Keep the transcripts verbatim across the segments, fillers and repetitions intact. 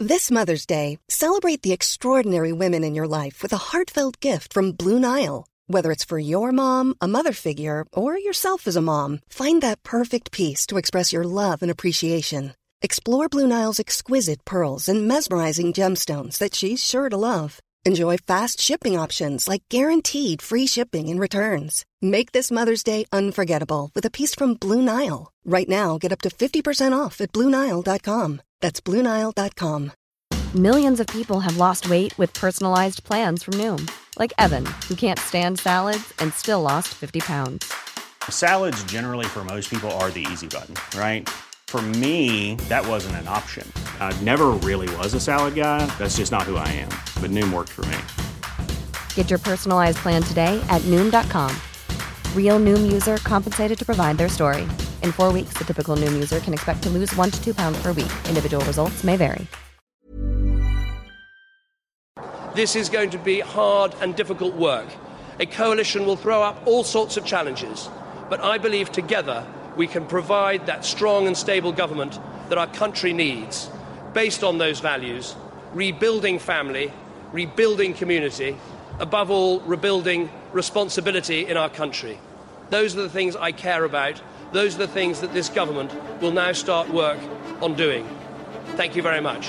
This Mother's Day, celebrate the extraordinary women in your life with a heartfelt gift from Blue Nile. Whether it's for your mom, a mother figure, or yourself as a mom, find that perfect piece to express your love and appreciation. Explore Blue Nile's exquisite pearls and mesmerizing gemstones that she's sure to love. Enjoy fast shipping options like guaranteed free shipping and returns. Make this Mother's Day unforgettable with a piece from Blue Nile. Right now, get up to fifty percent off at Blue Nile dot com. That's Blue Nile dot com. Millions of people have lost weight with personalized plans from Noom. Like Evan, who can't stand salads and still lost fifty pounds. Salads generally for most people are the easy button, right? For me, that wasn't an option. I never really was a salad guy. That's just not who I am. But Noom worked for me. Get your personalized plan today at Noom dot com. Real Noom user compensated to provide their story. In four weeks, the typical Noom user can expect to lose one to two pounds per week. Individual results may vary. This is going to be hard and difficult work. A coalition will throw up all sorts of challenges. But I believe together we can provide that strong and stable government that our country needs, based on those values, rebuilding family, rebuilding community, above all, rebuilding responsibility in our country. Those are the things I care about. Those are the things that this government will now start work on doing. Thank you very much.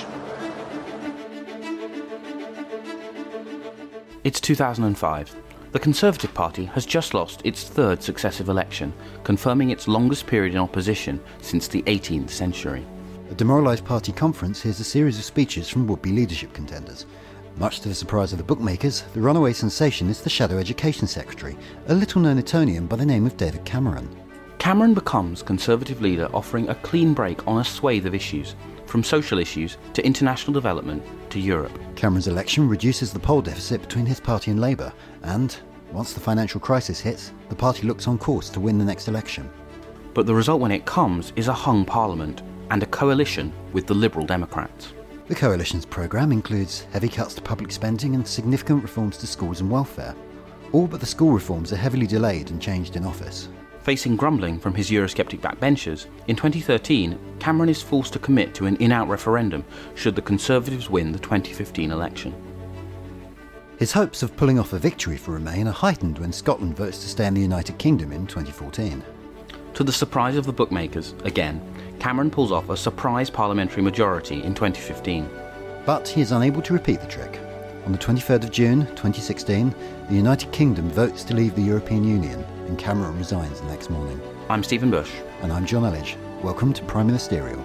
It's two thousand five. The Conservative Party has just lost its third successive election, confirming its longest period in opposition since the eighteenth century. A demoralised party conference hears a series of speeches from would-be leadership contenders. Much to the surprise of the bookmakers, the runaway sensation is the Shadow Education Secretary, a little-known Etonian by the name of David Cameron. Cameron becomes Conservative leader, offering a clean break on a swathe of issues, from social issues to international development to Europe. Cameron's election reduces the poll deficit between his party and Labour, and once the financial crisis hits, the party looks on course to win the next election. But the result when it comes is a hung parliament and a coalition with the Liberal Democrats. The coalition's programme includes heavy cuts to public spending and significant reforms to schools and welfare. All but the school reforms are heavily delayed and changed in office. Facing grumbling from his Eurosceptic backbenchers, in twenty thirteen, Cameron is forced to commit to an in-out referendum should the Conservatives win the twenty fifteen election. His hopes of pulling off a victory for Remain are heightened when Scotland votes to stay in the United Kingdom in twenty fourteen. To the surprise of the bookmakers, again, Cameron pulls off a surprise parliamentary majority in twenty fifteen. But he is unable to repeat the trick. On the twenty-third of June twenty sixteen, the United Kingdom votes to leave the European Union, and Cameron resigns the next morning. I'm Stephen Bush. And I'm John Elledge. Welcome to Prime Ministerial.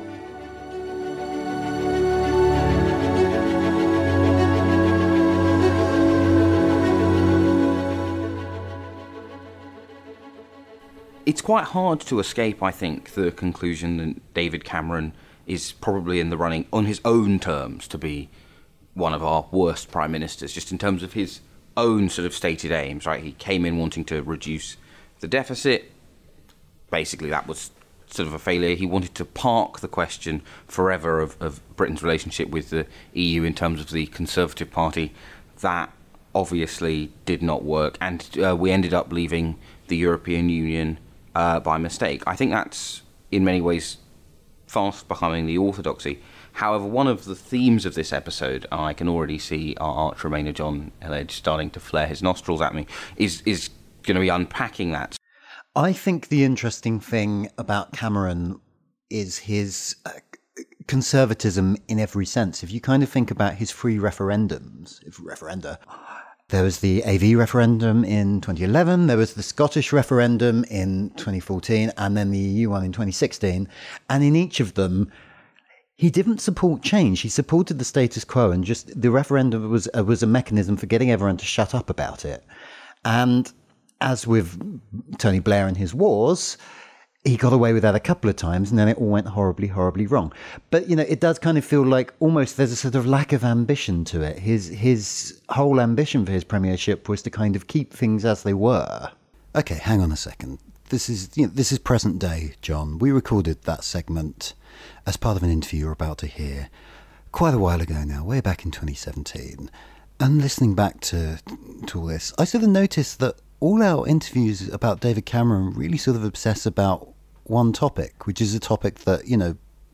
It's quite hard to escape, I think, the conclusion that David Cameron is probably in the running on his own terms to be one of our worst prime ministers, just in terms of his own sort of stated aims, right? He came in wanting to reduce the deficit. Basically, that was sort of a failure. He wanted to park the question forever of, of Britain's relationship with the E U in terms of the Conservative Party. That obviously did not work, and uh, we ended up leaving the European Union uh, by mistake. I think that's, in many ways, fast becoming the orthodoxy. However, one of the themes of this episode, and I can already see our arch Remainer John Elledge starting to flare his nostrils at me, is is going to be unpacking that. I think the interesting thing about Cameron is his uh, conservatism in every sense. If you kind of think about his three referendums, if referenda, there was the A V referendum in twenty eleven, there was the Scottish referendum in twenty fourteen, and then the E U one in twenty sixteen. And in each of them, he didn't support change. He supported the status quo, and just the referendum was uh, was a mechanism for getting everyone to shut up about it. And as with Tony Blair and his wars, he got away with that a couple of times, and then it all went horribly, horribly wrong. But, you know, it does kind of feel like almost there's a sort of lack of ambition to it. His his whole ambition for his premiership was to kind of keep things as they were. Okay, hang on a second. This is you know, this is present day, John. We recorded that segment as part of an interview you're about to hear quite a while ago now, way back in twenty seventeen. And listening back to, to all this, I sort of noticed that all our interviews about David Cameron really sort of obsess about one topic, which is a topic that, you know,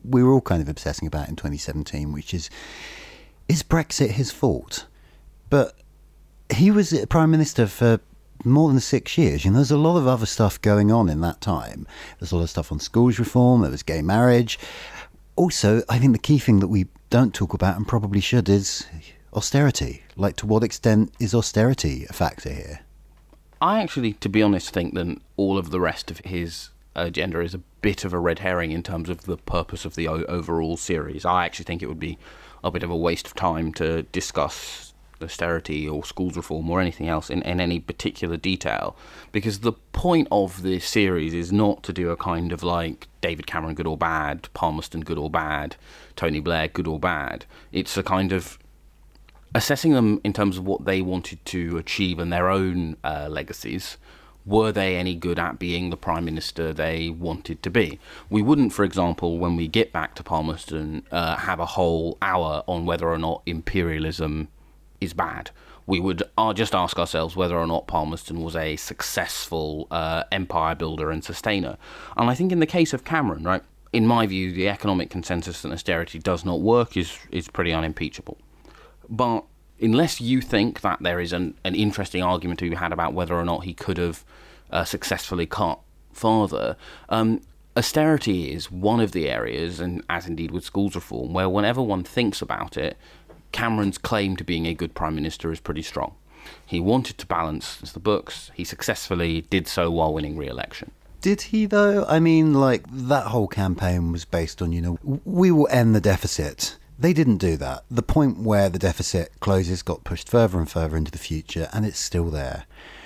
we were all kind of obsessing about in twenty seventeen, which is, is Brexit his fault? But he was Prime Minister for more than six years. You know, there's a lot of other stuff going on in that time. There's a lot of stuff on schools reform, there was gay marriage. Also, I think the key thing that we don't talk about and probably should is austerity. Like, to what extent is austerity a factor here? I actually, to be honest, think that all of the rest of his agenda is a bit of a red herring in terms of the purpose of the o- overall series. I actually think it would be a bit of a waste of time to discuss austerity or schools reform or anything else in, in any particular detail, because the point of this series is not to do a kind of like David Cameron good or bad, Palmerston good or bad, Tony Blair good or bad. It's a kind of assessing them in terms of what they wanted to achieve and their own uh, legacies. Were they any good at being the Prime Minister they wanted to be? We wouldn't, for example, when we get back to Palmerston, uh, have a whole hour on whether or not imperialism is bad. We would uh, just ask ourselves whether or not Palmerston was a successful uh, empire builder and sustainer. And I think in the case of Cameron, right, in my view, the economic consensus that austerity does not work is, is pretty unimpeachable. But unless you think that there is an, an interesting argument to be had about whether or not he could have uh, successfully cut farther, um, austerity is one of the areas, and as indeed with schools reform, where whenever one thinks about it, Cameron's claim to being a good Prime Minister is pretty strong. He wanted to balance the books. He successfully did so while winning re-election. Did he, though? I mean, like, that whole campaign was based on, you know, we will end the deficit. They didn't do that. The point where the deficit closes got pushed further and further into the future, and it's still there.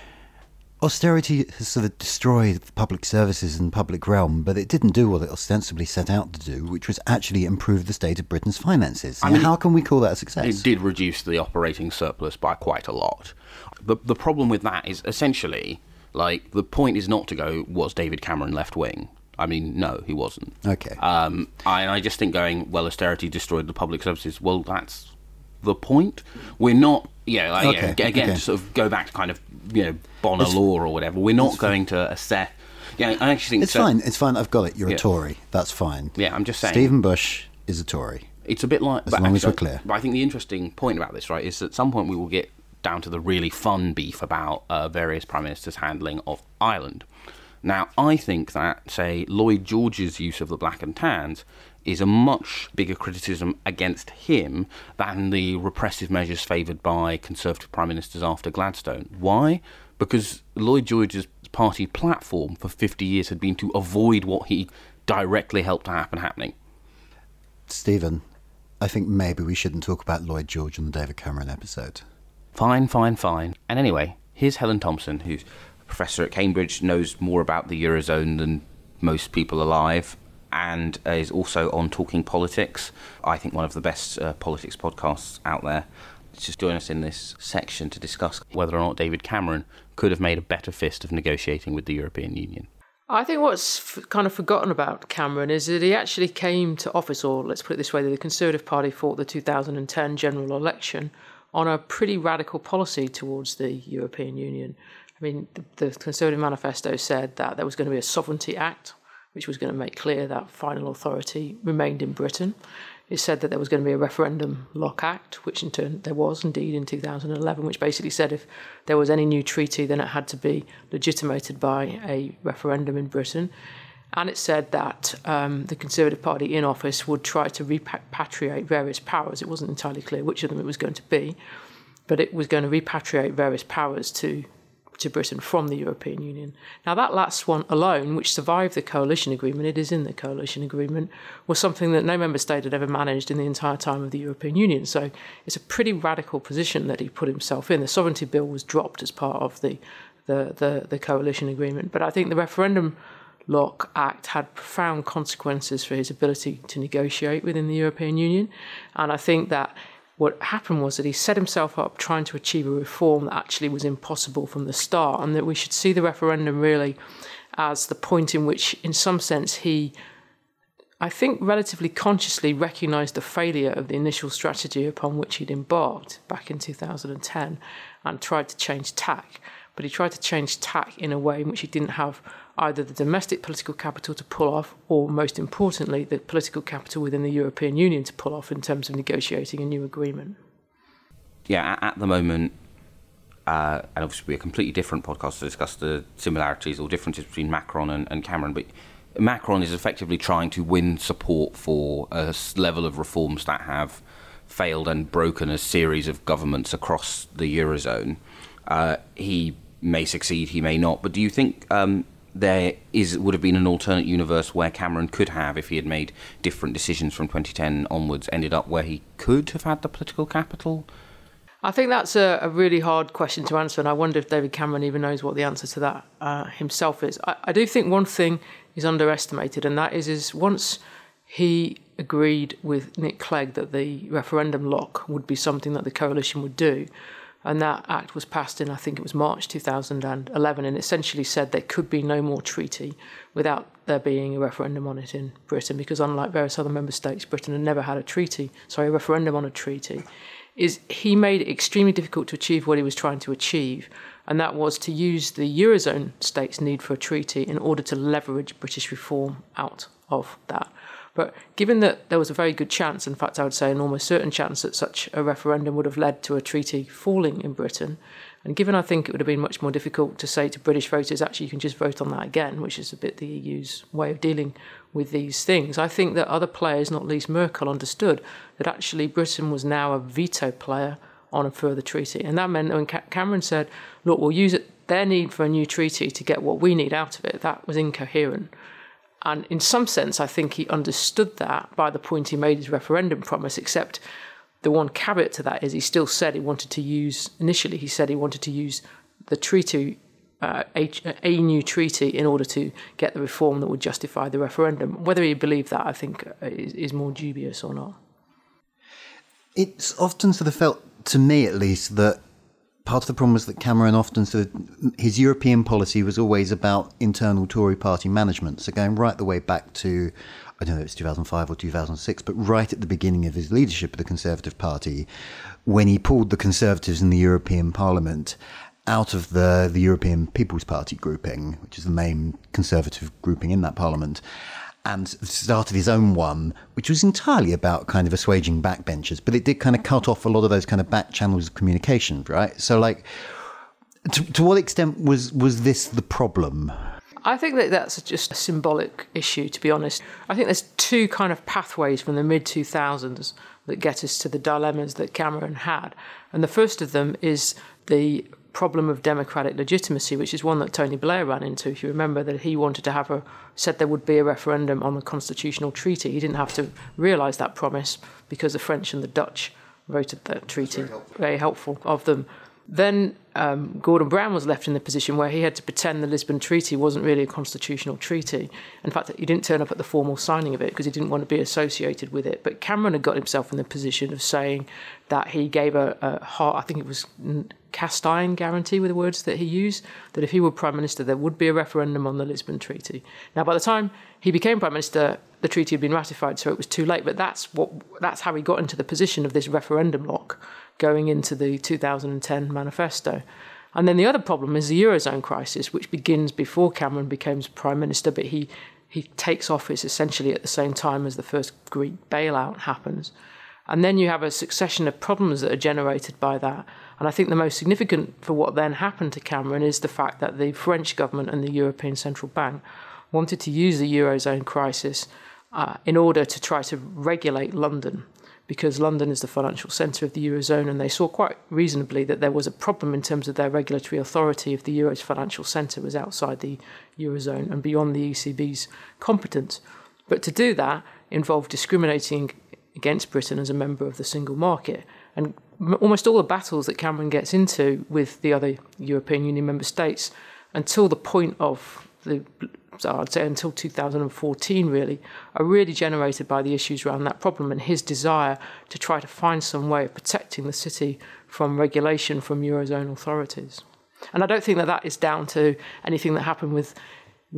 Austerity has sort of destroyed public services and public realm, but it didn't do what it ostensibly set out to do, which was actually improve the state of Britain's finances. I mean, how can we call that a success? It did reduce the operating surplus by quite a lot. The, the problem with that is essentially, like, the point is not to go, was David Cameron left-wing? I mean, no, he wasn't. Okay. Um, I, I just think going, well, austerity destroyed the public services, well, that's the point. We're not, you know, like, okay. yeah, again, okay. to sort of go back to kind of, you know, Bonner it's, law or whatever. We're not going to assess. Yeah, I actually think it's so, fine. It's fine. I've got it. You're yeah. a Tory. That's fine. Yeah, I'm just saying. Stephen Bush is a Tory. It's a bit like, as but long actually, as we're clear. But I think the interesting point about this, right, is that at some point we will get down to the really fun beef about uh, various prime ministers' handling of Ireland. Now, I think that, say, Lloyd George's use of the black and tans is a much bigger criticism against him than the repressive measures favoured by Conservative prime ministers after Gladstone. Why? Because Lloyd George's party platform for fifty years had been to avoid what he directly helped to happen happening. Stephen, I think maybe we shouldn't talk about Lloyd George on the David Cameron episode. Fine, fine, fine. And anyway, here's Helen Thompson, who's a professor at Cambridge, knows more about the Eurozone than most people alive, and uh, is also on Talking Politics, I think one of the best uh, politics podcasts out there. Just join us in this section to discuss whether or not David Cameron could have made a better fist of negotiating with the European Union. I think what's f- kind of forgotten about Cameron is that he actually came to office, or let's put it this way, that the Conservative Party fought the two thousand ten general election on a pretty radical policy towards the European Union. I mean, the, the Conservative manifesto said that there was going to be a Sovereignty Act, which was going to make clear that final authority remained in Britain. It said that there was going to be a Referendum Lock Act, which in turn there was indeed in two thousand eleven, which basically said if there was any new treaty, then it had to be legitimated by a referendum in Britain. And it said that um, the Conservative Party in office would try to repatriate various powers. It wasn't entirely clear which of them it was going to be, but it was going to repatriate various powers to to Britain from the European Union. Now, that last one alone, which survived the coalition agreement, it is in the coalition agreement, was something that no member state had ever managed in the entire time of the European Union. So it's a pretty radical position that he put himself in. The sovereignty bill was dropped as part of the, the, the, the coalition agreement. But I think the Referendum Lock Act had profound consequences for his ability to negotiate within the European Union. And I think that what happened was that he set himself up trying to achieve a reform that actually was impossible from the start, and that we should see the referendum really as the point in which, in some sense, he I think, relatively consciously recognised the failure of the initial strategy upon which he'd embarked back in two thousand ten and tried to change tack. But he tried to change tack in a way in which he didn't have either the domestic political capital to pull off or, most importantly, the political capital within the European Union to pull off in terms of negotiating a new agreement. Yeah, at the moment, uh, and obviously we're a completely different podcast to discuss the similarities or differences between Macron and, and Cameron, but Macron is effectively trying to win support for a level of reforms that have failed and broken a series of governments across the Eurozone. Uh, he may succeed, he may not, but do you think um, there is would have been an alternate universe where Cameron could have, if he had made different decisions from twenty ten onwards, ended up where he could have had the political capital? I think that's a, a really hard question to answer, and I wonder if David Cameron even knows what the answer to that uh, himself is. I, I do think one thing is underestimated, and that is, is once he agreed with Nick Clegg that the referendum lock would be something that the coalition would do, and that act was passed in, I think it was March two thousand eleven, and essentially said there could be no more treaty without there being a referendum on it in Britain, because unlike various other member states, Britain had never had a treaty, sorry, a referendum on a treaty, is he made it extremely difficult to achieve what he was trying to achieve, and that was to use the Eurozone states' need for a treaty in order to leverage British reform out of that. But given that there was a very good chance, in fact I would say an almost certain chance, that such a referendum would have led to a treaty falling in Britain, and given I think it would have been much more difficult to say to British voters, actually you can just vote on that again, which is a bit the E U's way of dealing with these things, I think that other players, not least Merkel, understood that actually Britain was now a veto player on a further treaty. And that meant when Cameron said, look, we'll use it, their need for a new treaty to get what we need out of it, that was incoherent. And in some sense, I think he understood that by the point he made his referendum promise, except the one caveat to that is he still said he wanted to use, initially he said he wanted to use the treaty, uh, a, a new treaty in order to get the reform that would justify the referendum. Whether he believed that, I think, is, is more dubious or not. It's often sort of felt, to me at least, that part of the problem was that Cameron often sort of, his European policy was always about internal Tory party management. So going right the way back to, I don't know if it's two thousand five or two thousand six, but right at the beginning of his leadership of the Conservative Party, when he pulled the Conservatives in the European Parliament out of the, the European People's Party grouping, which is the main Conservative grouping in that Parliament, and started his own one, which was entirely about kind of assuaging backbenchers, but it did kind of cut off a lot of those kind of back channels of communication, right? So, like, to, to what extent was, was this the problem? I think that that's just a symbolic issue, to be honest. I think there's two kind of pathways from the mid two thousands that get us to the dilemmas that Cameron had. And the first of them is the problem of democratic legitimacy, which is one that Tony Blair ran into. If you remember that he wanted to have a, said there would be a referendum on the constitutional treaty. He didn't have to realise that promise because the French and the Dutch voted that treaty. Very helpful, very helpful of them. Then um, Gordon Brown was left in the position where he had to pretend the Lisbon Treaty wasn't really a constitutional treaty. In fact, he didn't turn up at the formal signing of it because he didn't want to be associated with it. But Cameron had got himself in the position of saying that he gave a, a hard, I think it was cast iron guarantee were the words that he used, that if he were Prime Minister, there would be a referendum on the Lisbon Treaty. Now, by the time he became Prime Minister, the treaty had been ratified, so it was too late. But that's what that's how he got into the position of this referendum lock going into the two thousand ten manifesto. And then the other problem is the Eurozone crisis, which begins before Cameron becomes Prime Minister, but he, he takes office essentially at the same time as the first Greek bailout happens. And then you have a succession of problems that are generated by that. And I think the most significant for what then happened to Cameron is the fact that the French government and the European Central Bank wanted to use the Eurozone crisis uh, in order to try to regulate London, because London is the financial centre of the Eurozone, and they saw quite reasonably that there was a problem in terms of their regulatory authority if the Euro's financial centre was outside the Eurozone and beyond the E C B's competence. But to do that involved discriminating against Britain as a member of the single market. And m- almost all the battles that Cameron gets into with the other European Union member states until the point of the, so I'd say until two thousand fourteen really, are really generated by the issues around that problem and his desire to try to find some way of protecting the city from regulation from Eurozone authorities. And I don't think that that is down to anything that happened with which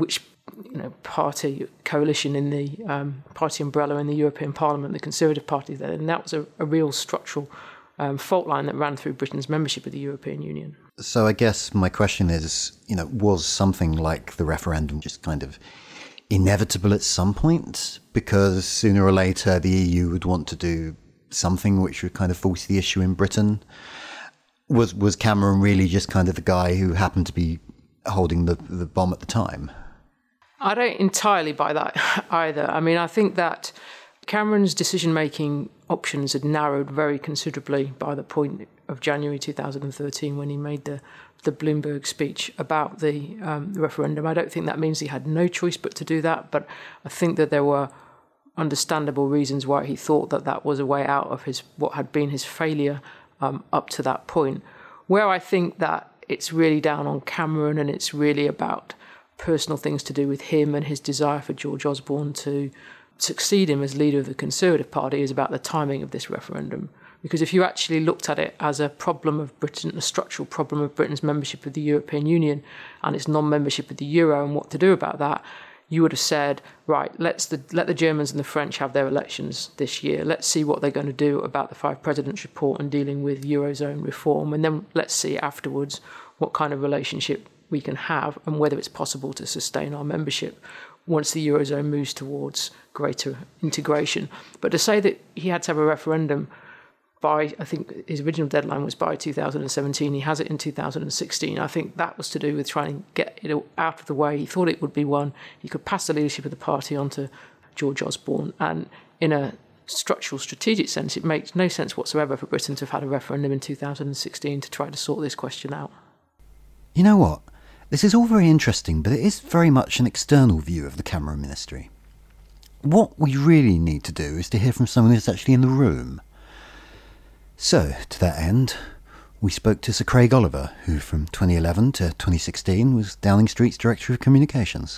you know, party coalition in the um, party umbrella in the European Parliament, the Conservative Party there, and that was a, a real structural um, fault line that ran through Britain's membership of the European Union. So I guess my question is, you know, was something like the referendum just kind of inevitable at some point? Because sooner or later the E U would want to do something which would kind of force the issue in Britain. Was was Cameron really just kind of the guy who happened to be holding the, the bomb at the time? I don't entirely buy that either. I mean, I think that Cameron's decision-making options had narrowed very considerably by the point of January two thousand thirteen when he made the, the Bloomberg speech about the um, referendum. I don't think that means he had no choice but to do that, but I think that there were understandable reasons why he thought that that was a way out of his what had been his failure um, up to that point. Where I think that it's really down on Cameron and it's really about personal things to do with him and his desire for George Osborne to succeed him as leader of the Conservative Party is about the timing of this referendum. Because if you actually looked at it as a problem of Britain, a structural problem of Britain's membership of the European Union and its non-membership of the Euro and what to do about that, you would have said, right, let's the, let the Germans and the French have their elections this year. Let's see what they're going to do about the Five Presidents report and dealing with Eurozone reform. And then let's see afterwards what kind of relationship we can have and whether it's possible to sustain our membership once the Eurozone moves towards greater integration. But to say that he had to have a referendum by, I think his original deadline was by two thousand seventeen, he has it in two thousand sixteen, I think that was to do with trying to get it out of the way. He thought it would be one. He could pass the leadership of the party on to George Osborne, and in a structural strategic sense, it makes no sense whatsoever for Britain to have had a referendum in two thousand sixteen to try to sort this question out. You know what? This is all very interesting, but it is very much an external view of the Cameron ministry. What we really need to do is to hear from someone who's actually in the room. So, to that end, we spoke to Sir Craig Oliver, who from twenty eleven to twenty sixteen was Downing Street's Director of Communications.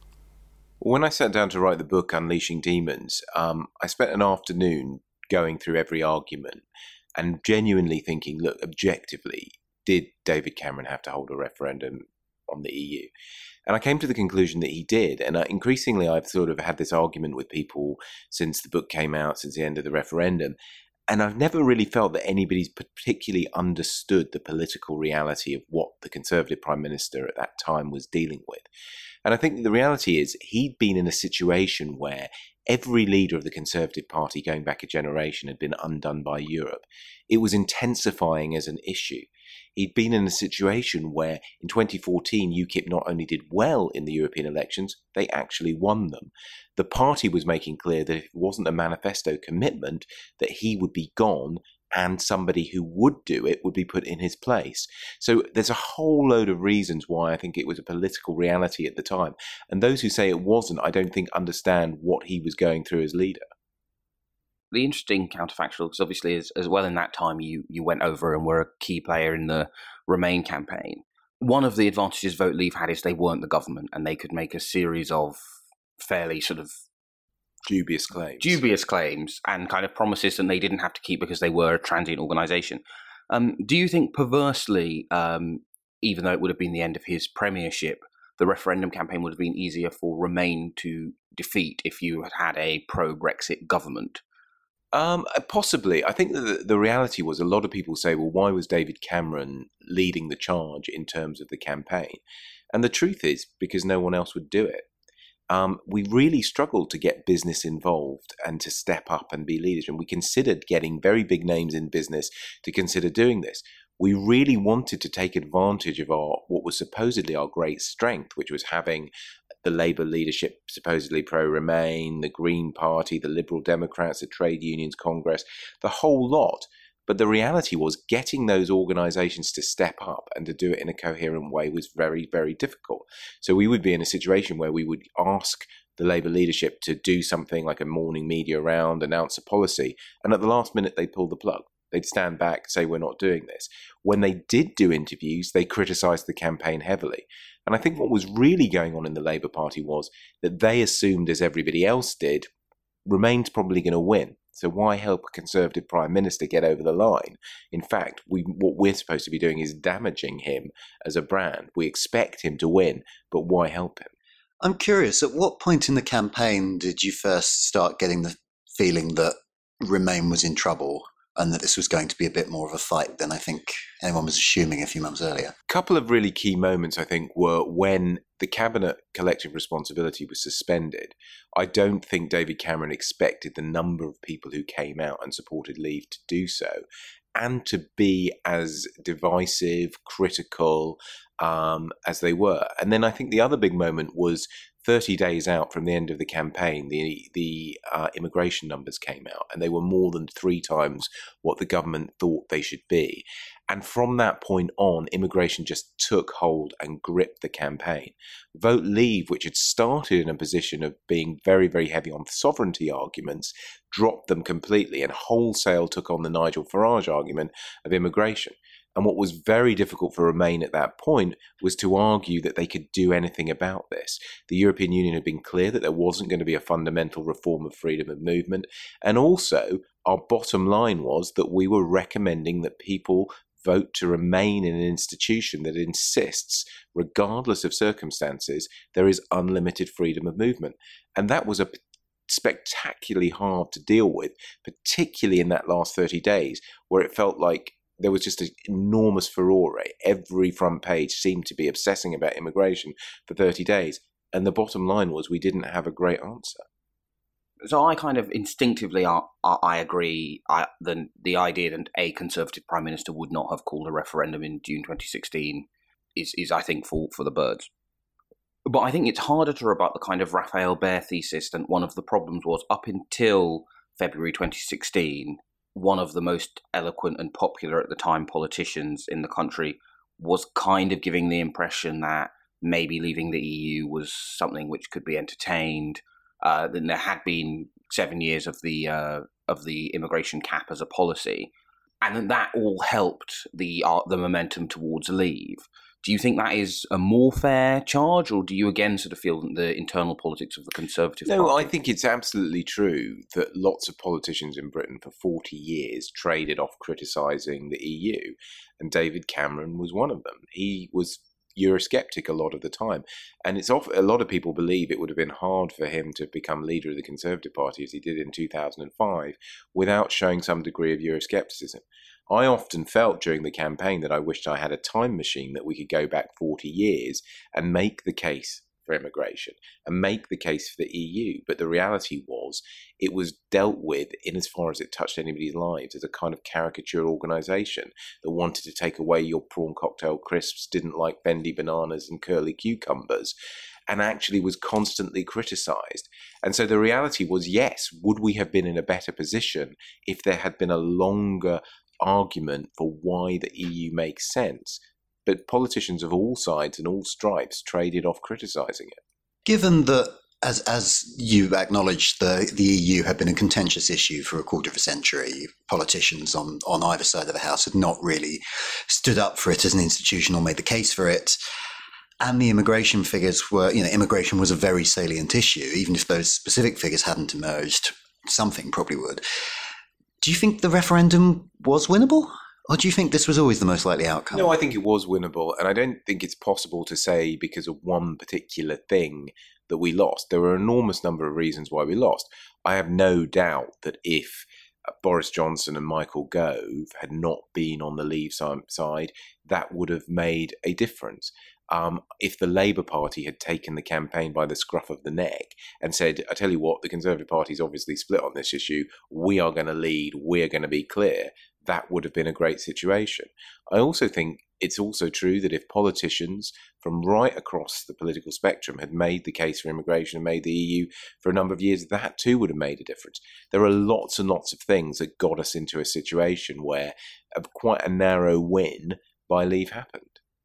When I sat down to write the book Unleashing Demons, um, I spent an afternoon going through every argument and genuinely thinking, look, objectively, did David Cameron have to hold a referendum on the E U? And I came to the conclusion that he did. And uh, increasingly, I've sort of had this argument with people since the book came out, since the end of the referendum. And I've never really felt that anybody's particularly understood the political reality of what the Conservative Prime Minister at that time was dealing with. And I think the reality is he'd been in a situation where every leader of the Conservative Party going back a generation had been undone by Europe. It was intensifying as an issue. He'd been in a situation where in twenty fourteen, UKIP not only did well in the European elections, they actually won them. The party was making clear that if it wasn't a manifesto commitment, that he would be gone and somebody who would do it would be put in his place. So there's a whole load of reasons why I think it was a political reality at the time. And those who say it wasn't, I don't think understand what he was going through as leader. The interesting counterfactual, because obviously as, as well in that time you, you went over and were a key player in the Remain campaign. One of the advantages Vote Leave had is they weren't the government and they could make a series of fairly sort of dubious claims dubious claims and kind of promises that they didn't have to keep because they were a transient organisation. Um, do you think perversely, um, even though it would have been the end of his premiership, the referendum campaign would have been easier for Remain to defeat if you had had a pro-Brexit government? Um, possibly. I think that the, the reality was a lot of people say, well, why was David Cameron leading the charge in terms of the campaign? And the truth is because no one else would do it. Um, we really struggled to get business involved and to step up and be leaders. And we considered getting very big names in business to consider doing this. We really wanted to take advantage of our what was supposedly our great strength, which was having the Labour leadership supposedly pro-Remain, the Green Party, the Liberal Democrats, the Trade Unions Congress, the whole lot. But the reality was getting those organisations to step up and to do it in a coherent way was very, very difficult. So we would be in a situation where we would ask the Labour leadership to do something like a morning media round, announce a policy, and at the last minute they'd pull the plug. They'd stand back, say, we're not doing this. When they did do interviews, they criticised the campaign heavily. And I think what was really going on in the Labour Party was that they assumed, as everybody else did, Remain's probably going to win. So why help a Conservative Prime Minister get over the line? In fact, we what we're supposed to be doing is damaging him as a brand. We expect him to win, but why help him? I'm curious, at what point in the campaign did you first start getting the feeling that Remain was in trouble and that this was going to be a bit more of a fight than I think anyone was assuming a few months earlier? A couple of really key moments, I think, were when the Cabinet collective responsibility was suspended. I don't think David Cameron expected the number of people who came out and supported Leave to do so, and to be as divisive, critical um, as they were. And then I think the other big moment was thirty days out from the end of the campaign, the the uh, immigration numbers came out, and they were more than three times what the government thought they should be. And from that point on, immigration just took hold and gripped the campaign. Vote Leave, which had started in a position of being very, very heavy on sovereignty arguments, dropped them completely and wholesale took on the Nigel Farage argument of immigration. And what was very difficult for Remain at that point was to argue that they could do anything about this. The European Union had been clear that there wasn't going to be a fundamental reform of freedom of movement. And also, our bottom line was that we were recommending that people vote to remain in an institution that insists, regardless of circumstances, there is unlimited freedom of movement. And that was a spectacularly hard to deal with, particularly in that last thirty days, where it felt like there was just an enormous furore. Every front page seemed to be obsessing about immigration for thirty days. And the bottom line was we didn't have a great answer. So I kind of instinctively, I, I agree I, the, the idea that a Conservative Prime Minister would not have called a referendum in June twenty sixteen is, is I think, for, for the birds. But I think it's harder to rebut the kind of Raphael Behr thesis, and one of the problems was up until February twenty sixteen, one of the most eloquent and popular at the time politicians in the country was kind of giving the impression that maybe leaving the E U was something which could be entertained. Uh, then there had been seven years of the uh, of the immigration cap as a policy, and then that all helped the uh, the momentum towards Leave. Do you think that is a more fair charge, or do you again sort of feel the internal politics of the Conservative No, Party? I think it's absolutely true that lots of politicians in Britain for forty years traded off criticising the E U, and David Cameron was one of them. He was Eurosceptic a lot of the time, and it's off, a lot of people believe it would have been hard for him to become leader of the Conservative Party as he did in two thousand five without showing some degree of Euroscepticism. I often felt during the campaign that I wished I had a time machine that we could go back forty years and make the case for immigration and make the case for the E U. But the reality was it was dealt with, in as far as it touched anybody's lives, as a kind of caricature organisation that wanted to take away your prawn cocktail crisps, didn't like bendy bananas and curly cucumbers, and actually was constantly criticised. And so the reality was, yes, would we have been in a better position if there had been a longer argument for why the E U makes sense? But politicians of all sides and all stripes traded off criticising it. Given that, as as you acknowledged, the, the E U had been a contentious issue for a quarter of a century, politicians on, on either side of the House had not really stood up for it as an institution or made the case for it. And the immigration figures were, you know, immigration was a very salient issue. Even if those specific figures hadn't emerged, something probably would. Do you think the referendum was winnable? Or do you think this was always the most likely outcome? No, I think it was winnable. And I don't think it's possible to say because of one particular thing that we lost. There were an enormous number of reasons why we lost. I have no doubt that if Boris Johnson and Michael Gove had not been on the Leave side, that would have made a difference. Um, if the Labour Party had taken the campaign by the scruff of the neck and said, I tell you what, the Conservative Party is obviously split on this issue, we are going to lead, we're going to be clear, that would have been a great situation. I also think it's also true that if politicians from right across the political spectrum had made the case for immigration and made the E U for a number of years, that too would have made a difference. There are lots and lots of things that got us into a situation where a, quite a narrow win by Leave happened.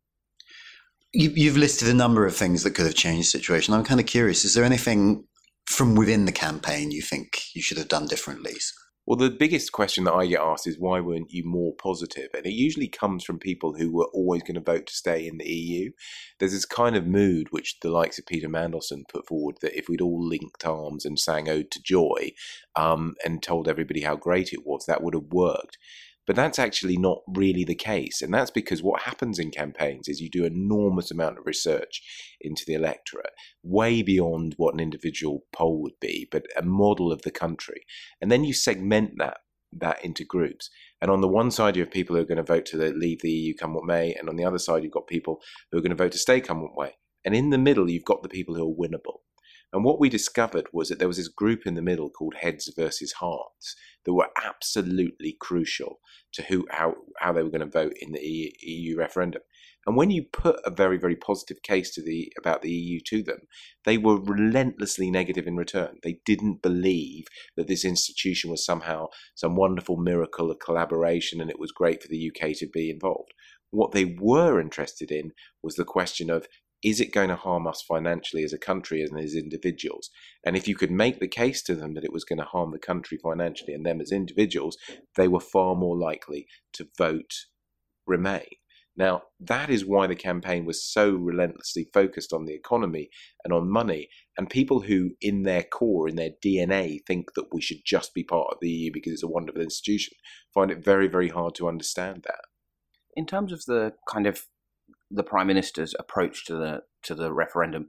You, you've listed a number of things that could have changed the situation. I'm kind of curious, is there anything from within the campaign you think you should have done differently? Well, the biggest question that I get asked is, why weren't you more positive? And it usually comes from people who were always going to vote to stay in the E U. There's this kind of mood which the likes of Peter Mandelson put forward, that if we'd all linked arms and sang Ode to Joy um, and told everybody how great it was, that would have worked. But that's actually not really the case. And that's because what happens in campaigns is you do an enormous amount of research into the electorate, way beyond what an individual poll would be, but a model of the country. And then you segment that that into groups. And on the one side, you have people who are going to vote to leave the E U come what may. And on the other side, you've got people who are going to vote to stay come what may. And in the middle, you've got the people who are winnable. And what we discovered was that there was this group in the middle called Heads versus Hearts that were absolutely crucial to who how, how they were going to vote in the E U referendum. And when you put a very, very positive case to the about the E U to them, they were relentlessly negative in return. They didn't believe that this institution was somehow some wonderful miracle of collaboration and it was great for the U K to be involved. What they were interested in was the question of, is it going to harm us financially as a country and as individuals? And if you could make the case to them that it was going to harm the country financially and them as individuals, they were far more likely to vote Remain. Now, that is why the campaign was so relentlessly focused on the economy and on money. And people who, in their core, in their D N A, think that we should just be part of the E U because it's a wonderful institution, find it very, very hard to understand that. In terms of the kind of the Prime Minister's approach to the to the referendum,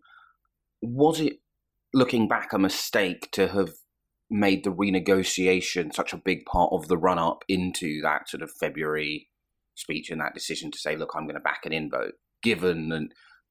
was it, looking back, a mistake to have made the renegotiation such a big part of the run-up into that sort of February speech and that decision to say, look, I'm going to back an in vote, given that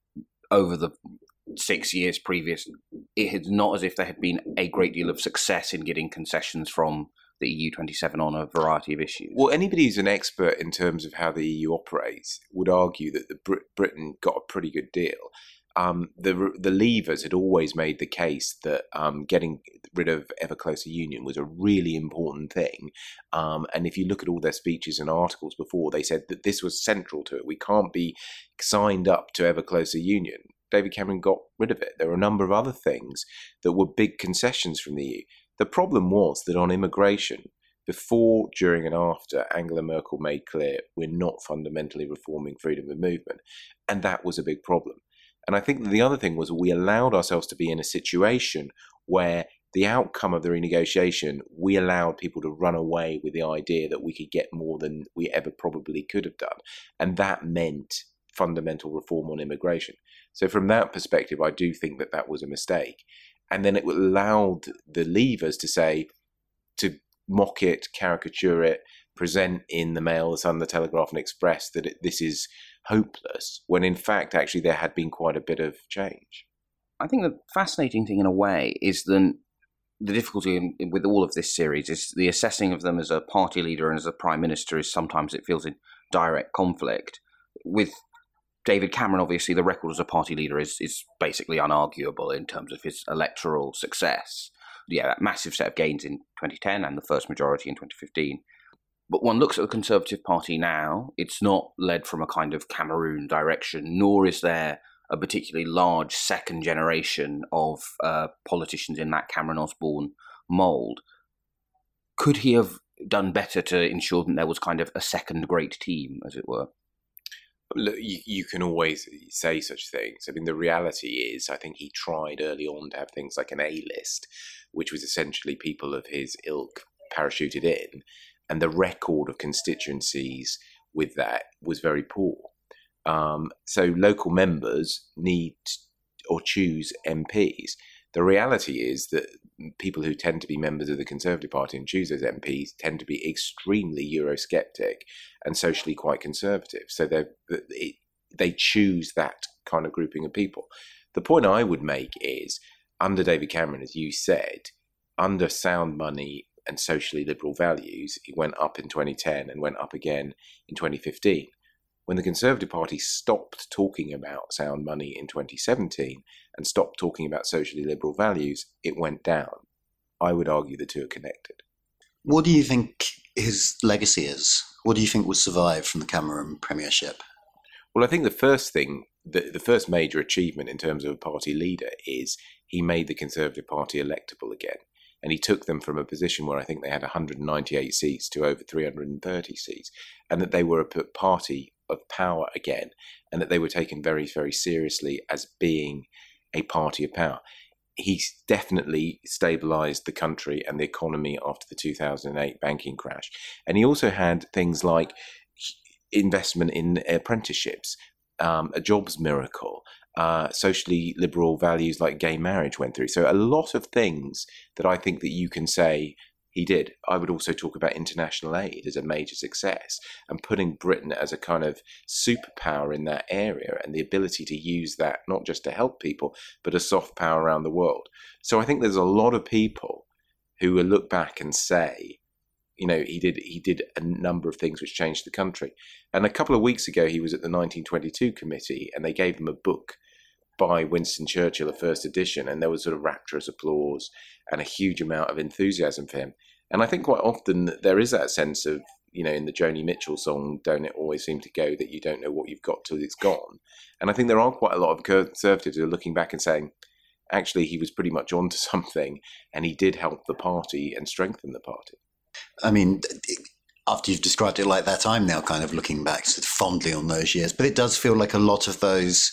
over the six years previous, it is not as if there had been a great deal of success in getting concessions from the E U twenty-seven on a variety of issues? Well, anybody who's an expert in terms of how the E U operates would argue that the Brit- Britain got a pretty good deal. Um, the the Leavers had always made the case that um, getting rid of ever closer union was a really important thing. Um, and if you look at all their speeches and articles before, they said that this was central to it. We can't be signed up to ever closer union. David Cameron got rid of it. There were a number of other things that were big concessions from the E U. The problem was that on immigration, before, during and after, Angela Merkel made clear we're not fundamentally reforming freedom of movement. And that was a big problem. And I think that the other thing was we allowed ourselves to be in a situation where the outcome of the renegotiation, we allowed people to run away with the idea that we could get more than we ever probably could have done. And that meant fundamental reform on immigration. So from that perspective, I do think that that was a mistake. And then it allowed the Leavers to say, to mock it, caricature it, present in the Mail, the Sun, the Telegraph and Express that it, this is hopeless, when in fact actually there had been quite a bit of change. I think the fascinating thing in a way is that the difficulty in, with all of this series is the assessing of them as a party leader and as a prime minister is sometimes it feels in direct conflict. With David Cameron, obviously, the record as a party leader is, is basically unarguable in terms of his electoral success. Yeah, that massive set of gains in twenty ten and the first majority in twenty fifteen. But one looks at the Conservative Party now, it's not led from a kind of Cameroon direction, nor is there a particularly large second generation of uh, politicians in that Cameron Osborne mould. Could he have done better to ensure that there was kind of a second great team, as it were? Look, you, you can always say such things. I mean, the reality is, I think he tried early on to have things like an A-list, which was essentially people of his ilk parachuted in, and the record of constituencies with that was very poor. Um, so local members need or choose M Ps. The reality is that people who tend to be members of the Conservative Party and choose those M Ps tend to be extremely Eurosceptic and socially quite conservative. So they they choose that kind of grouping of people. The point I would make is, under David Cameron, as you said, under sound money and socially liberal values, it went up in twenty ten and went up again in twenty fifteen. When the Conservative Party stopped talking about sound money in twenty seventeen and stopped talking about socially liberal values, it went down. I would argue the two are connected. What do you think his legacy is? What do you think will survive from the Cameron premiership? Well, I think the first thing, the, the first major achievement in terms of a party leader is he made the Conservative Party electable again. And he took them from a position where I think they had one hundred ninety-eight seats to over three hundred thirty seats, and that they were a party of power again, and that they were taken very, very seriously as being a party of power. he's definitely stabilised the country and the economy after the two thousand eight banking crash. And he also had things like investment in apprenticeships, um, a jobs miracle, uh, socially liberal values like gay marriage went through. So a lot of things that I think that you can say he did. I would also talk about international aid as a major success and putting Britain as a kind of superpower in that area and the ability to use that not just to help people, but a soft power around the world. So I think there's a lot of people who will look back and say, you know, he did he did a number of things which changed the country. And a couple of weeks ago, he was at the nineteen twenty-two committee and they gave him a book by Winston Churchill, a first edition, and there was sort of rapturous applause and a huge amount of enthusiasm for him. And I think quite often there is that sense of, you know, in the Joni Mitchell song, "Don't It Always Seem to Go," that you don't know what you've got till it's gone. And I think there are quite a lot of Conservatives who are looking back and saying, actually, he was pretty much onto something and he did help the party and strengthen the party. I mean, after you've described it like that, I'm now kind of looking back sort of fondly on those years, but it does feel like a lot of those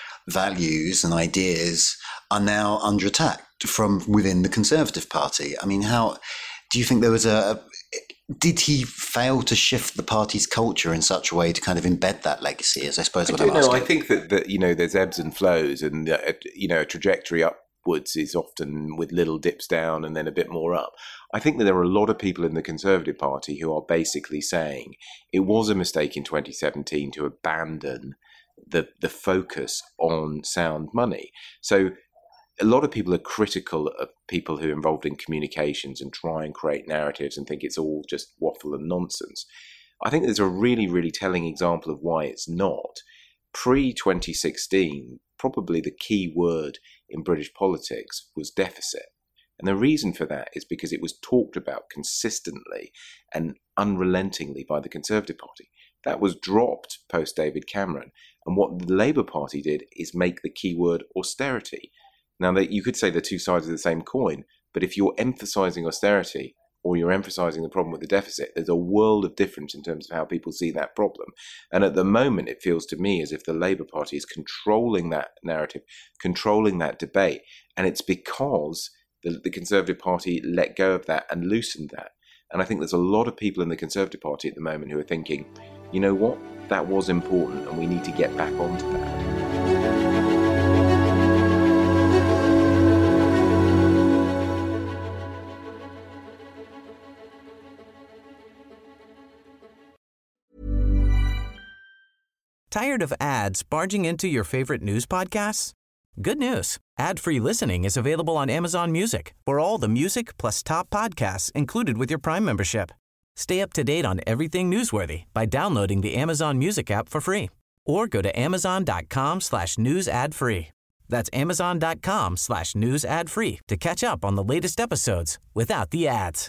values and ideas are now under attack from within the Conservative Party. I mean, how do you think there was a, did he fail to shift the party's culture in such a way to kind of embed that legacy, as I suppose what I I'm don't know. asking? I think that, that, you know, there's ebbs and flows and, uh, you know, a trajectory upwards is often with little dips down and then a bit more up. I think that there are a lot of people in the Conservative Party who are basically saying it was a mistake in twenty seventeen to abandon the the focus on sound money. So a lot of people are critical of people who are involved in communications and try and create narratives and think it's all just waffle and nonsense. I think there's a really, really telling example of why it's not. Pre twenty sixteen, probably the key word in British politics was deficit. And the reason for that is because it was talked about consistently and unrelentingly by the Conservative Party. That was dropped post David Cameron. And what the Labour Party did is make the key word austerity. Now, that you could say they're two sides of the same coin, but if you're emphasising austerity or you're emphasising the problem with the deficit, there's a world of difference in terms of how people see that problem. And at the moment, it feels to me as if the Labour Party is controlling that narrative, controlling that debate. And it's because the, the Conservative Party let go of that and loosened that. And I think there's a lot of people in the Conservative Party at the moment who are thinking, you know what, that was important and we need to get back onto that. Tired of ads barging into your favorite news podcasts? Good news. Ad-free listening is available on Amazon Music for all the music plus top podcasts included with your Prime membership. Stay up to date on everything newsworthy by downloading the Amazon Music app for free or go to amazon.com slash news ad free. That's amazon.com slash news ad free to catch up on the latest episodes without the ads.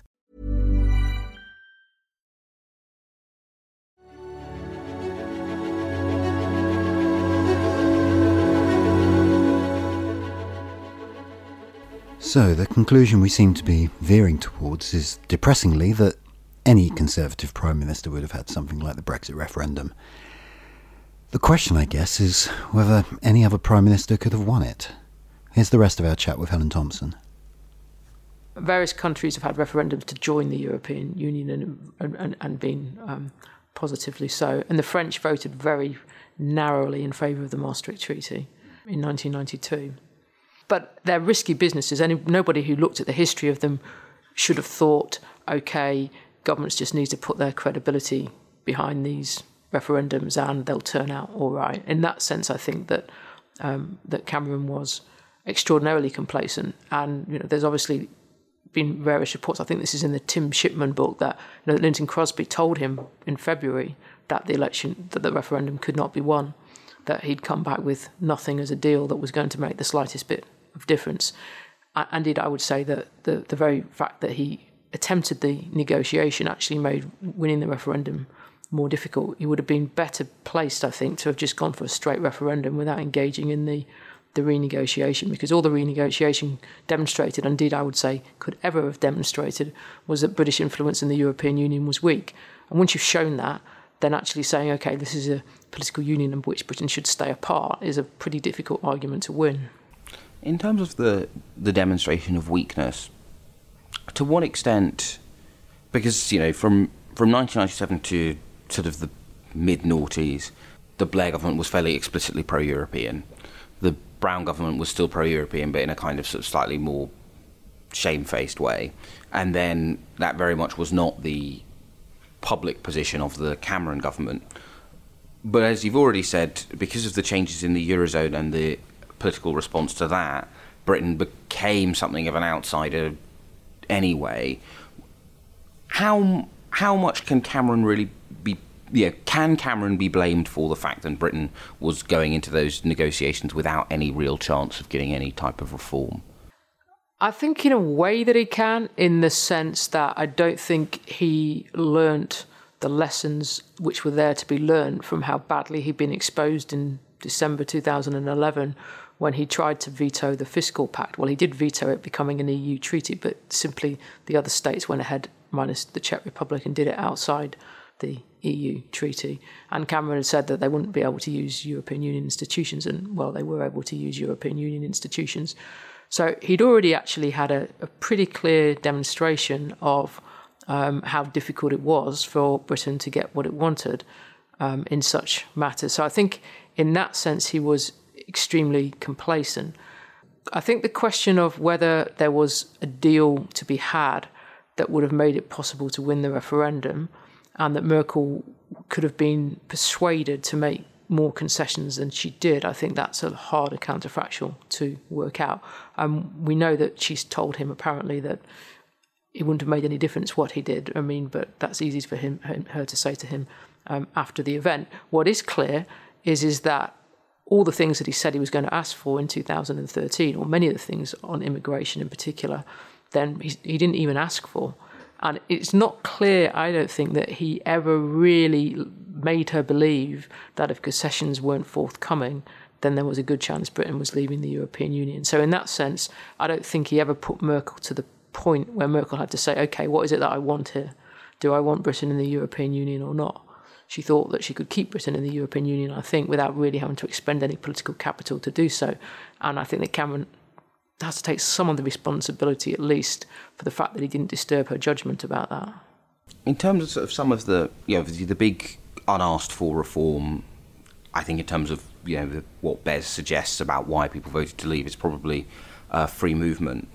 So the conclusion we seem to be veering towards is, depressingly, that any Conservative Prime Minister would have had something like the Brexit referendum. The question, I guess, is whether any other Prime Minister could have won it. Here's the rest of our chat with Helen Thompson. Various countries have had referendums to join the European Union and, and, and, and been um, positively so. And the French voted very narrowly in favour of the Maastricht Treaty in nineteen ninety-two. But they're risky businesses. Any, nobody who looked at the history of them should have thought, OK, governments just need to put their credibility behind these referendums and they'll turn out all right. In that sense, I think that um, that Cameron was extraordinarily complacent. And you know, there's obviously been various reports. I think this is in the Tim Shipman book that, you know, that Linton Crosby told him in February that the election, that the referendum could not be won, that he'd come back with nothing as a deal that was going to make the slightest bit of difference. Indeed, I would say that the, the very fact that he attempted the negotiation actually made winning the referendum more difficult. He would have been better placed, I think, to have just gone for a straight referendum without engaging in the, the renegotiation, because all the renegotiation demonstrated, indeed I would say could ever have demonstrated, was that British influence in the European Union was weak. And once you've shown that, then actually saying, OK, this is a political union in which Britain should stay apart is a pretty difficult argument to win. In terms of the, the demonstration of weakness, to what extent, because, you know, from, from nineteen ninety-seven to sort of the mid-noughties, the Blair government was fairly explicitly pro-European. The Brown government was still pro-European, but in a kind of, sort of slightly more shamefaced way. And then that very much was not the public position of the Cameron government. But as you've already said, because of the changes in the Eurozone and the political response to that, Britain became something of an outsider anyway. How how much can Cameron really be... Yeah, can Cameron be blamed for the fact that Britain was going into those negotiations without any real chance of getting any type of reform? I think in a way that he can, in the sense that I don't think he learnt the lessons which were there to be learned from how badly he'd been exposed in December two thousand eleven when he tried to veto the fiscal pact. Well, he did veto it becoming an E U treaty, but simply the other states went ahead, minus the Czech Republic, and did it outside the E U treaty. And Cameron had said that they wouldn't be able to use European Union institutions, and, well, they were able to use European Union institutions. So he'd already actually had a, a pretty clear demonstration of um, how difficult it was for Britain to get what it wanted um, in such matters. So I think in that sense he was extremely complacent. I think the question of whether there was a deal to be had that would have made it possible to win the referendum, and that Merkel could have been persuaded to make more concessions than she did, I think that's a harder counterfactual to work out. Um, we know that she's told him apparently that it wouldn't have made any difference what he did. I mean, but that's easy for him, her to say to him um, after the event. What is clear is is that all the things that he said he was going to ask for in two thousand thirteen, or many of the things on immigration in particular, then he, he didn't even ask for. And it's not clear, I don't think, that he ever really made her believe that if concessions weren't forthcoming, then there was a good chance Britain was leaving the European Union. So in that sense, I don't think he ever put Merkel to the point where Merkel had to say, OK, what is it that I want here? Do I want Britain in the European Union or not? She thought that she could keep Britain in the European Union, I think, without really having to expend any political capital to do so. And I think that Cameron has to take some of the responsibility, at least, for the fact that he didn't disturb her judgment about that. In terms of, sort of some of the, you know, the, the big unasked for reform, I think in terms of, you know, the, what Bez suggests about why people voted to leave is probably uh, free movement.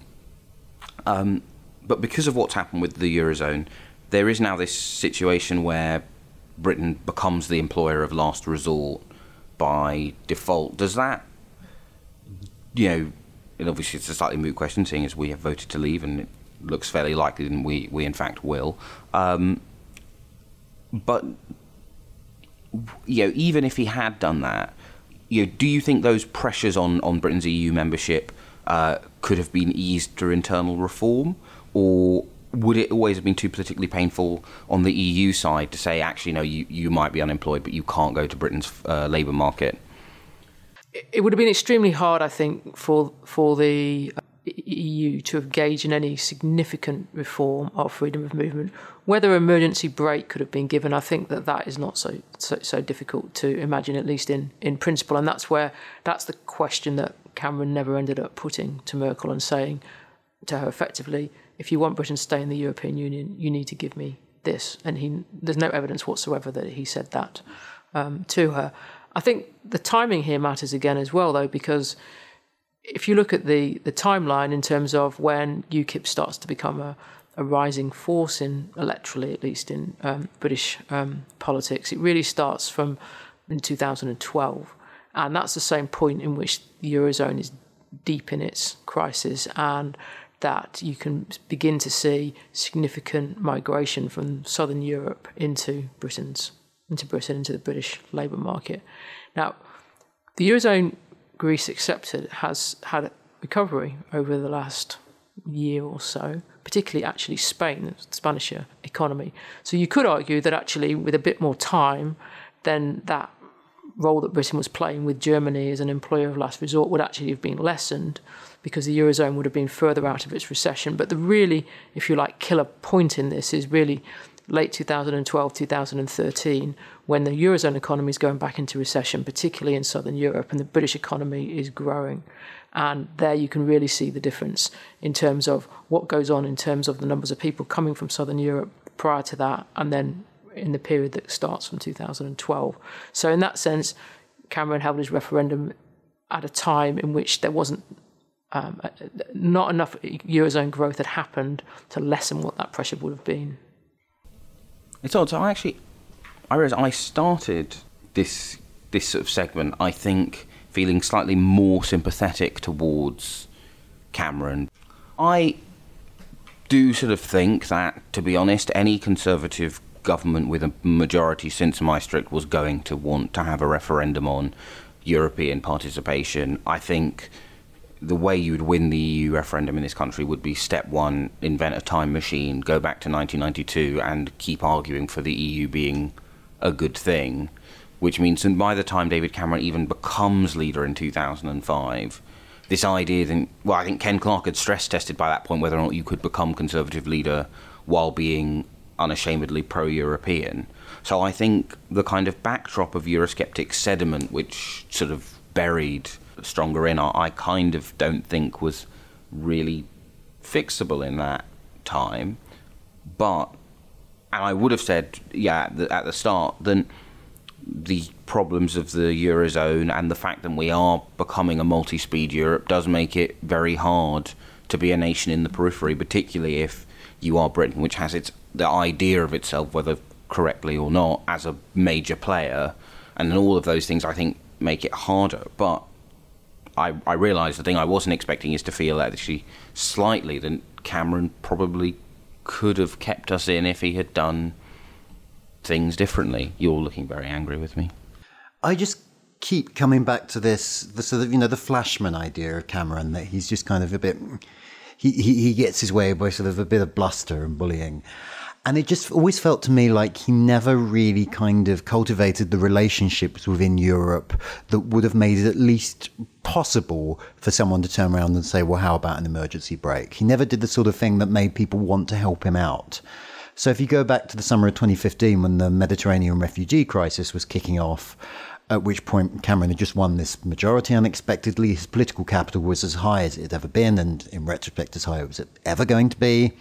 Um, but because of what's happened with the Eurozone, there is now this situation where Britain becomes the employer of last resort by default. Does that, you know, and obviously it's a slightly moot question, seeing as we have voted to leave, and it looks fairly likely that we, we in fact will. Um, but, you know, even if he had done that, you know, do you think those pressures on, on Britain's E U membership uh, could have been eased through internal reform? Or would it always have been too politically painful on the E U side to say, actually, no, you, you might be unemployed, but you can't go to Britain's uh, labour market? It would have been extremely hard, I think, for for the E U to engage in any significant reform of freedom of movement. Whether emergency break could have been given, I think that that is not so so, so difficult to imagine, at least in, in principle. And that's where that's the question that Cameron never ended up putting to Merkel and saying to her effectively, if you want Britain to stay in the European Union, you need to give me this. And he there's no evidence whatsoever that he said that um, to her. I think the timing here matters again as well, though, because if you look at the, the timeline in terms of when UKIP starts to become a, a rising force in electorally, at least in um, British um, politics, it really starts from in two thousand twelve. And that's the same point in which the Eurozone is deep in its crisis, and that you can begin to see significant migration from southern Europe into Britain's into Britain, into the British labour market. Now, the Eurozone, Greece accepted, has had a recovery over the last year or so, particularly actually Spain, the Spanish economy. So you could argue that actually with a bit more time, then that role that Britain was playing with Germany as an employer of last resort would actually have been lessened, because the Eurozone would have been further out of its recession. But the really, if you like, killer point in this is really late two thousand twelve, two thousand thirteen, when the Eurozone economy is going back into recession, particularly in Southern Europe, and the British economy is growing. And there you can really see the difference in terms of what goes on in terms of the numbers of people coming from Southern Europe prior to that, and then in the period that starts from two thousand twelve. So in that sense, Cameron held his referendum at a time in which there wasn't um, not enough Eurozone growth had happened to lessen what that pressure would have been. It's odd. So I actually, I realised I started this this sort of segment, I think, feeling slightly more sympathetic towards Cameron. I do sort of think that, to be honest, any Conservative government with a majority since Maastricht was going to want to have a referendum on European participation. I think the way you would win the E U referendum in this country would be step one, invent a time machine, go back to nineteen ninety-two and keep arguing for the E U being a good thing, which means that by the time David Cameron even becomes leader in two thousand five, this idea that, well, I think Ken Clarke had stress tested by that point whether or not you could become Conservative leader while being unashamedly pro-European. So I think the kind of backdrop of Eurosceptic sediment, which sort of buried Stronger In, I kind of don't think was really fixable in that time. But, and I would have said, yeah, at the, at the start, then the problems of the Eurozone and the fact that we are becoming a multi-speed Europe does make it very hard to be a nation in the periphery, particularly if you are Britain, which has its the idea of itself, whether correctly or not, as a major player. And all of those things, I think, make it harder. But I, I realise the thing I wasn't expecting is to feel actually slightly that Cameron probably could have kept us in if he had done things differently. You're looking very angry with me. I just keep coming back to this, the sort of, you know, the Flashman idea of Cameron, that he's just kind of a bit, he, he, he gets his way by sort of a bit of bluster and bullying. And it just always felt to me like he never really kind of cultivated the relationships within Europe that would have made it at least possible for someone to turn around and say, well, how about an emergency brake? He never did the sort of thing that made people want to help him out. So if you go back to the summer of twenty fifteen, when the Mediterranean refugee crisis was kicking off, at which point Cameron had just won this majority unexpectedly, his political capital was as high as it had ever been, and in retrospect, as high as it was ever going to be.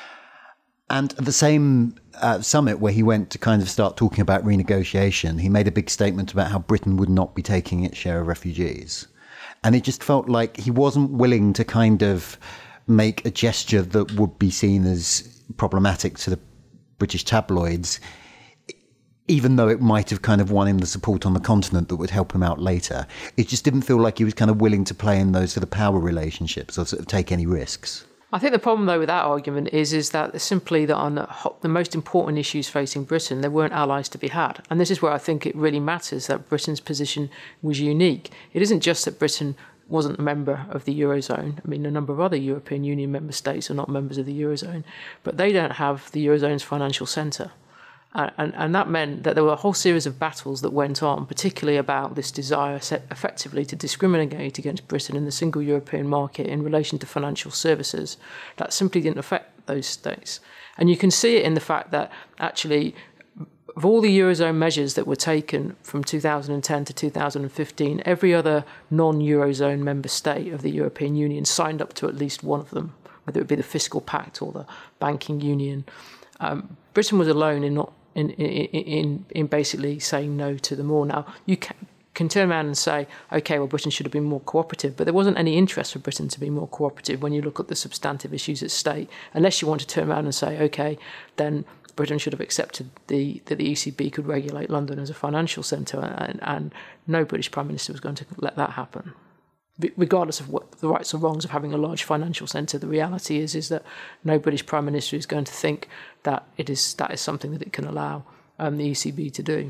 And at the same uh, summit where he went to kind of start talking about renegotiation, he made a big statement about how Britain would not be taking its share of refugees. And it just felt like he wasn't willing to kind of make a gesture that would be seen as problematic to the British tabloids, even though it might have kind of won him the support on the continent that would help him out later. It just didn't feel like he was kind of willing to play in those sort of power relationships or sort of take any risks. I think the problem, though, with that argument is is that simply that on the, the most important issues facing Britain, there weren't allies to be had. And this is where I think it really matters that Britain's position was unique. It isn't just that Britain wasn't a member of the Eurozone. I mean, a number of other European Union member states are not members of the Eurozone, but they don't have the Eurozone's financial centre. And, and, and that meant that there were a whole series of battles that went on, particularly about this desire set effectively to discriminate against Britain in the single European market in relation to financial services. That simply didn't affect those states. And you can see it in the fact that actually, of all the Eurozone measures that were taken from two thousand ten to two thousand fifteen, every other non-Eurozone member state of the European Union signed up to at least one of them, whether it be the Fiscal Pact or the Banking Union. Um, Britain was alone in not in, in in in basically saying no to them all. Now, you can, can turn around and say, OK, well, Britain should have been more cooperative, but there wasn't any interest for Britain to be more cooperative when you look at the substantive issues at stake, unless you want to turn around and say, OK, then Britain should have accepted the, that the E C B could regulate London as a financial centre, and, and no British Prime Minister was going to let that happen. Regardless of what the rights or wrongs of having a large financial centre, the reality is is that no British Prime Minister is going to think that it is that is something that it can allow um, the E C B to do.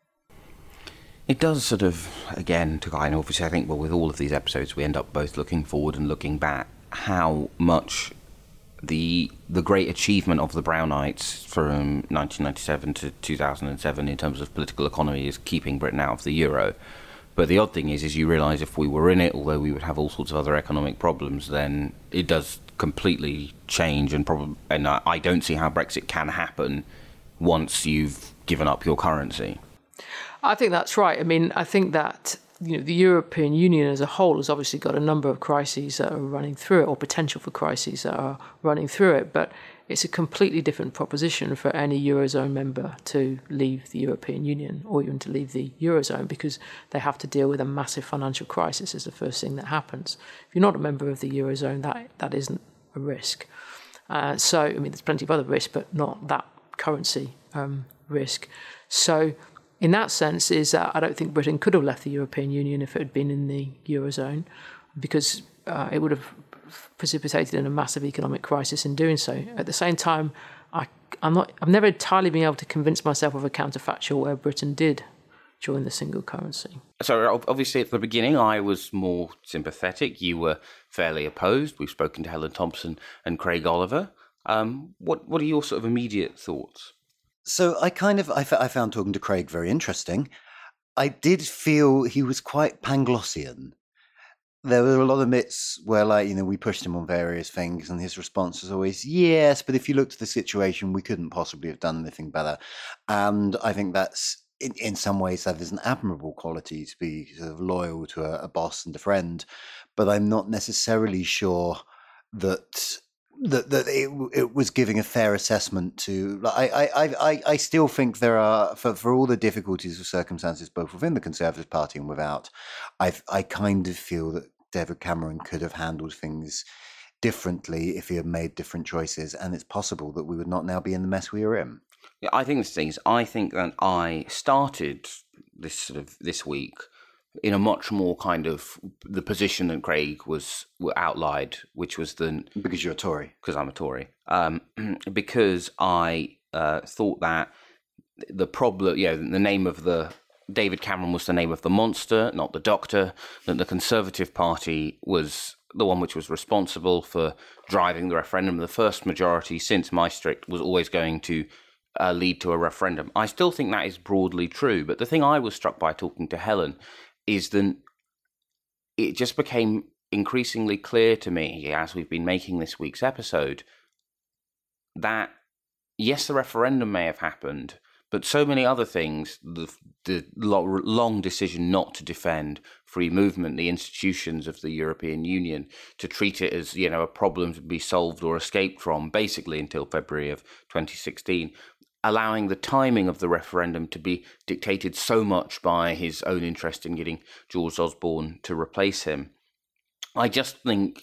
It does sort of, again, to kind of obviously, I think, well, with all of these episodes, we end up both looking forward and looking back, how much the the great achievement of the Brownites from nineteen ninety-seven to two thousand seven in terms of political economy is keeping Britain out of the euro. But the odd thing is, is you realise if we were in it, although we would have all sorts of other economic problems, then it does completely change. And probably, and I don't see how Brexit can happen once you've given up your currency. I think that's right. I mean, I think that you know the European Union as a whole has obviously got a number of crises that are running through it, or potential for crises that are running through it, but it's a completely different proposition for any Eurozone member to leave the European Union or even to leave the Eurozone, because they have to deal with a massive financial crisis as the first thing that happens. If you're not a member of the Eurozone, that that isn't a risk. Uh, so, I mean, there's plenty of other risks, but not that currency um, risk. So, in that sense, is that I don't think Britain could have left the European Union if it had been in the Eurozone, because uh, it would have precipitated in a massive economic crisis in doing so. At the same time, I, I'm not, I've never entirely been able to convince myself of a counterfactual where Britain did join the single currency. So obviously at the beginning I was more sympathetic. You were fairly opposed. We've spoken to Helen Thompson and Craig Oliver. Um, what what are your sort of immediate thoughts? So I kind of, I, f- I found talking to Craig very interesting. I did feel he was quite Panglossian. There were a lot of bits where, like, you know, we pushed him on various things and his response was always, yes, but if you looked at the situation, we couldn't possibly have done anything better. And I think that's, in, in some ways, that is an admirable quality, to be sort of loyal to a, a boss and a friend. But I'm not necessarily sure that that, that it, it was giving a fair assessment to. Like, I, I, I, I still think there are, for, for all the difficulties of circumstances, both within the Conservative Party and without, I I kind of feel that David Cameron could have handled things differently if he had made different choices, and it's possible that we would not now be in the mess we are in. Yeah, I think this things. I think that I started this sort of this week in a much more kind of the position that Craig was outlined, which was the because you're a Tory, because I'm a Tory, um, because I uh, thought that the problem, you know, the name of the David Cameron was the name of the monster, not the doctor. That the Conservative Party was the one which was responsible for driving the referendum. The first majority since Maastricht was always going to uh, lead to a referendum. I still think that is broadly true, but the thing I was struck by talking to Helen is that it just became increasingly clear to me, as we've been making this week's episode, that yes, the referendum may have happened, but so many other things, the, the long decision not to defend free movement, the institutions of the European Union, to treat it as, you know, a problem to be solved or escaped from, basically until February of twenty sixteen, allowing the timing of the referendum to be dictated so much by his own interest in getting George Osborne to replace him. I just think,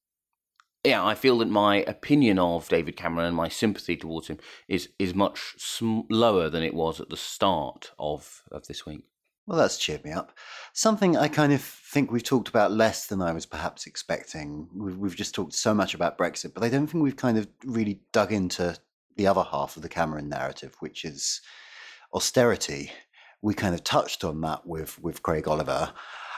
yeah, I feel that my opinion of David Cameron and my sympathy towards him is is much sm- lower than it was at the start of, of this week. Well, that's cheered me up. Something I kind of think we've talked about less than I was perhaps expecting. We've, we've just talked so much about Brexit, but I don't think we've kind of really dug into the other half of the Cameron narrative, which is austerity. We kind of touched on that with, with Craig Oliver.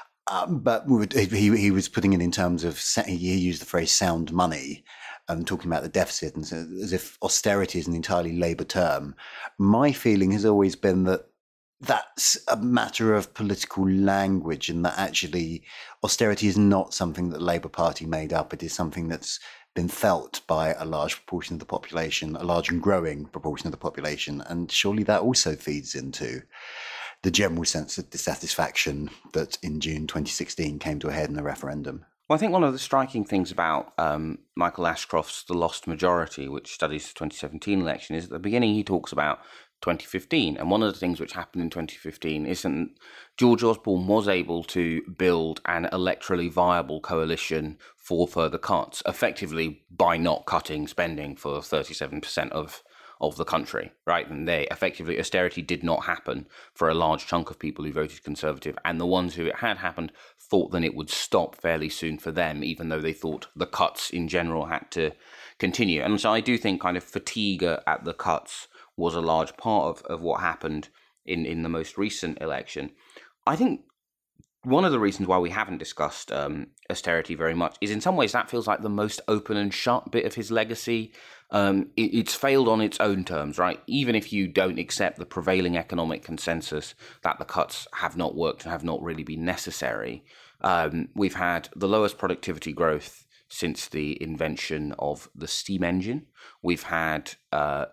Um, but we would, he he was putting it in terms of, he used the phrase sound money, and talking about the deficit, and so, as if austerity is an entirely Labour term. My feeling has always been that that's a matter of political language, and that actually austerity is not something that the Labour Party made up. It is something that's been felt by a large proportion of the population, a large and growing proportion of the population, and surely that also feeds into the general sense of dissatisfaction that in June twenty sixteen came to a head in the referendum. Well, I think one of the striking things about um, Michael Ashcroft's The Lost Majority, which studies the twenty seventeen election, is at the beginning he talks about twenty fifteen. And one of the things which happened in twenty fifteen is that George Osborne was able to build an electorally viable coalition for further cuts, effectively by not cutting spending for thirty-seven percent of of the country, right? And they effectively, austerity did not happen for a large chunk of people who voted Conservative, and the ones who it had happened thought that it would stop fairly soon for them, even though they thought the cuts in general had to continue. And so I do think kind of fatigue at the cuts was a large part of, of what happened in, in the most recent election. I think one of the reasons why we haven't discussed um, austerity very much is in some ways that feels like the most open and shut bit of his legacy. Um, it, it's failed on its own terms, right? Even if you don't accept the prevailing economic consensus that the cuts have not worked and have not really been necessary, um, we've had the lowest productivity growth since the invention of the steam engine. We've had uh,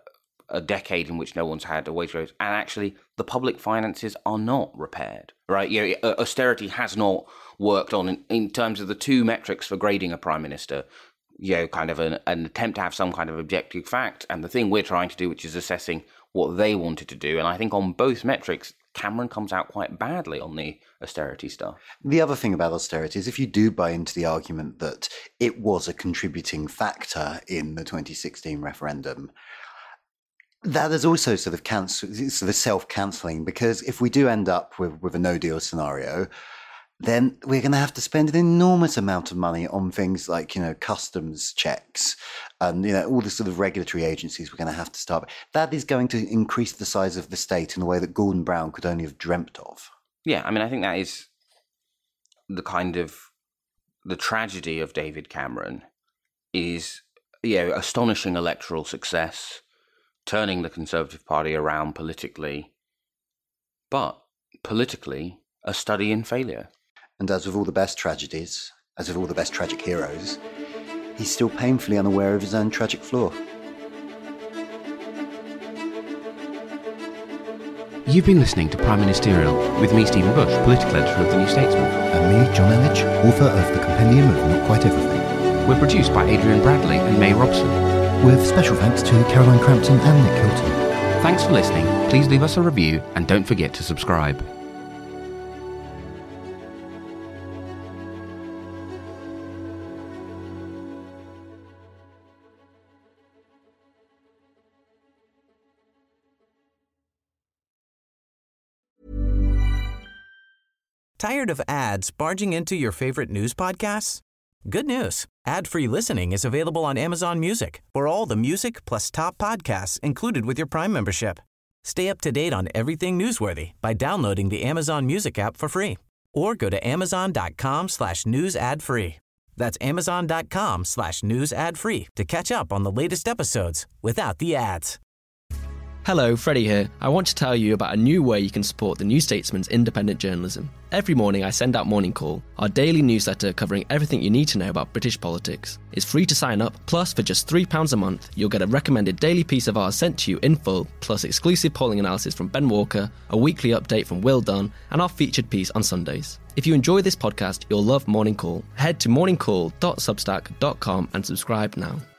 a decade in which no one's had a wage raise, and actually the public finances are not repaired, right? You know, austerity has not worked on in, in terms of the two metrics for grading a prime minister, you know, kind of an, an attempt to have some kind of objective fact, and the thing we're trying to do, which is assessing what they wanted to do. And I think on both metrics, Cameron comes out quite badly on the austerity stuff. The other thing about austerity is if you do buy into the argument that it was a contributing factor in the twenty sixteen referendum, that is also sort of cancel, sort of self-cancelling, because if we do end up with, with a no-deal scenario, then we're going to have to spend an enormous amount of money on things like, you know, customs checks and, you know, all the sort of regulatory agencies we're going to have to start. That is going to increase the size of the state in a way that Gordon Brown could only have dreamt of. Yeah, I mean, I think that is the kind of, the tragedy of David Cameron is, you know, astonishing electoral success, turning the Conservative Party around politically, but politically a study in failure. And as with all the best tragedies, as with all the best tragic heroes, he's still painfully unaware of his own tragic flaw. You've been listening to Prime Ministerial with me, Stephen Bush, political editor of The New Statesman. And me, John Elledge, author of The Compendium of Not Quite Everything. We're produced by Adrian Bradley and May Robson. With special thanks to Caroline Crampton and Nick Hilton. Thanks for listening. Please leave us a review and don't forget to subscribe. Tired of ads barging into your favorite news podcasts? Good news. Ad-free listening is available on Amazon Music for all the music plus top podcasts included with your Prime membership. Stay up to date on everything newsworthy by downloading the Amazon Music app for free or go to amazon.com slash news ad free. That's amazon.com slash news ad free to catch up on the latest episodes without the ads. Hello, Freddie here. I want to tell you about a new way you can support The New Statesman's independent journalism. Every morning I send out Morning Call, our daily newsletter covering everything you need to know about British politics. It's free to sign up, plus for just three pounds a month, you'll get a recommended daily piece of ours sent to you in full, plus exclusive polling analysis from Ben Walker, a weekly update from Will Dunn, and our featured piece on Sundays. If you enjoy this podcast, you'll love Morning Call. Head to morning call dot substack dot com and subscribe now.